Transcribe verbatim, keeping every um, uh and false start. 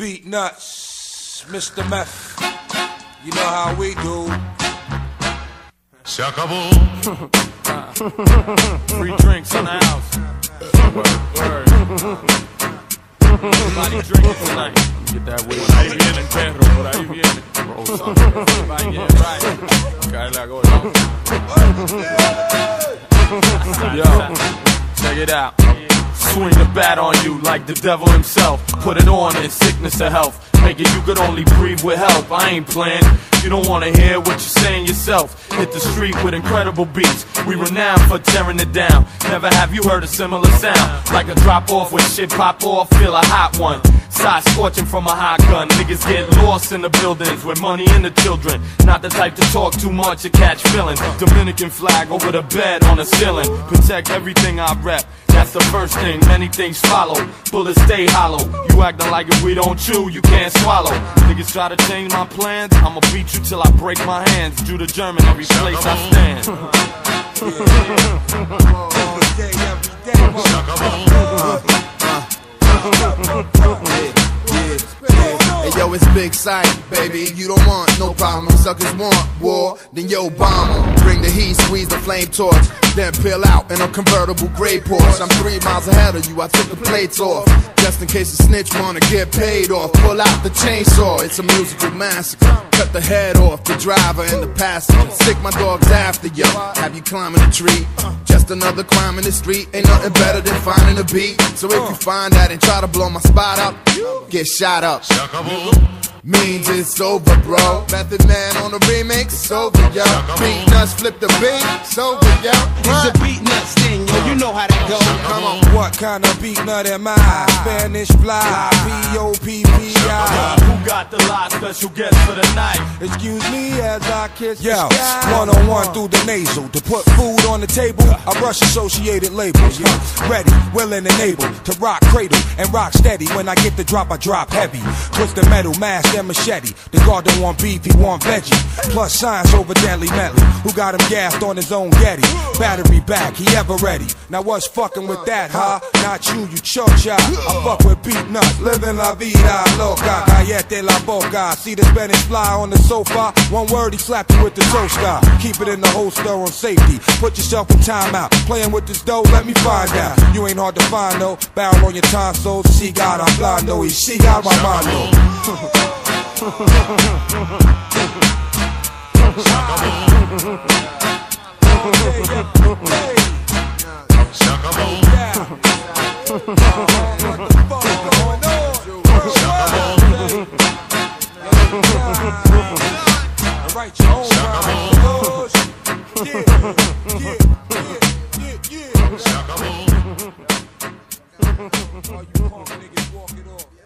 Beat Nuts, Mister Meth. You know how we do. Se acabó. Free drinks in the house. Word, word. Everybody drinking tonight. Get that weed. Por ahí viene el perro, por ahí viene. Bro, son. Everybody get right. Cae la gorda. Yo, check it out. Swing the bat on you like the devil himself. Put it on in sickness or health. Make it you could only breathe with help. I ain't playing. You don't wanna hear what you're saying yourself. Hit the street with incredible beats. We renowned for tearing it down. Never have you heard a similar sound. Like a drop off when shit pop off. Feel a hot one. Side scorching from a hot gun. Niggas get lost in the buildings with money and the children. Not the type to talk too much or catch feelings. Dominican flag over the bed on the ceiling. Protect everything I rep. That's the first thing, many things follow. Bullets stay hollow. You acting like if we don't chew, you can't swallow. Niggas try to change my plans, I'ma beat you till I break my hands. Due to German every place I stand. Hey yo, it's Big Sight, baby. You don't want no problem. Suckers want war, then yo bomb. Bring the heat, squeeze the flame torch, then peel out in a convertible gray Porsche. I'm three miles ahead of you, I took the plates off, just in case the snitch wanna get paid off. Pull out the chainsaw, it's a musical massacre. Cut the head off the driver and the passenger. Stick my dogs after you, have you climbing a tree. Just another crime in the street, ain't nothing better than finding a beat. So if you find that and try to blow my spot up, get shot up. Means it's over, bro. Method Man on the remix, it's over, yo. Beat Nuts, flip the beat, it's over, yo. It's a Beat Nuts thing, yo. You know how that goes. Come on. What kind of beat nut am I? Spanish fly, P O P P I. Who got the lot? Special guest for the night. Excuse me as I kiss Yo, the sky. One on one through the nasal. To put food on the table, I brush associated labels. Yeah. Ready, willing, and able to rock cradle and rock steady. When I get the drop, I drop heavy. Twist the metal, mask, and machete. The guard don't want beef, he want veggie. Plus science over deadly medley. Who got him gassed on his own Getty? Battery back, he ever ready. Now what's fucking with that, huh? Not you, you chocha. I fuck with Beat Nuts, living la vida loca. Callete la boca. See the Spanish fly on the sofa. One word, he slapped you with the toaster. Keep it in the holster on safety. Put yourself in timeout. Playing with this dough, let me find out. You ain't hard to find though. Barrel on your tonsils. She got a blando. She got my mano. Se acabó. Write your own rhymes. Yeah, yeah, yeah, yeah, yeah. Se acabó. All you punk niggas walk it off.